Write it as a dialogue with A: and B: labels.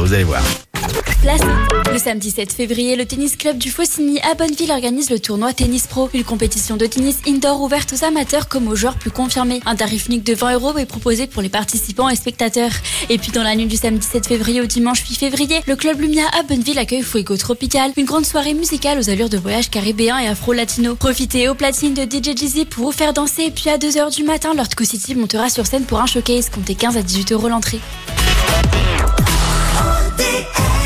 A: vous allez voir.
B: Place. Le samedi 7 février, le tennis club du Faucigny à Bonneville organise le tournoi Tennis Pro, une compétition de tennis indoor ouverte aux amateurs comme aux joueurs plus confirmés. Un tarif unique de 20 € est proposé pour les participants et spectateurs. Et puis dans la nuit du samedi 7 février au dimanche 8 février, le club Lumia à Bonneville accueille Fuego Tropical, une grande soirée musicale aux allures de voyage caribéen et afro-latino. Profitez au platine de DJ Jeezy pour vous faire danser, et puis à 2h du matin, Lord Co City montera sur scène pour un showcase, comptez 15 à 18 € l'entrée.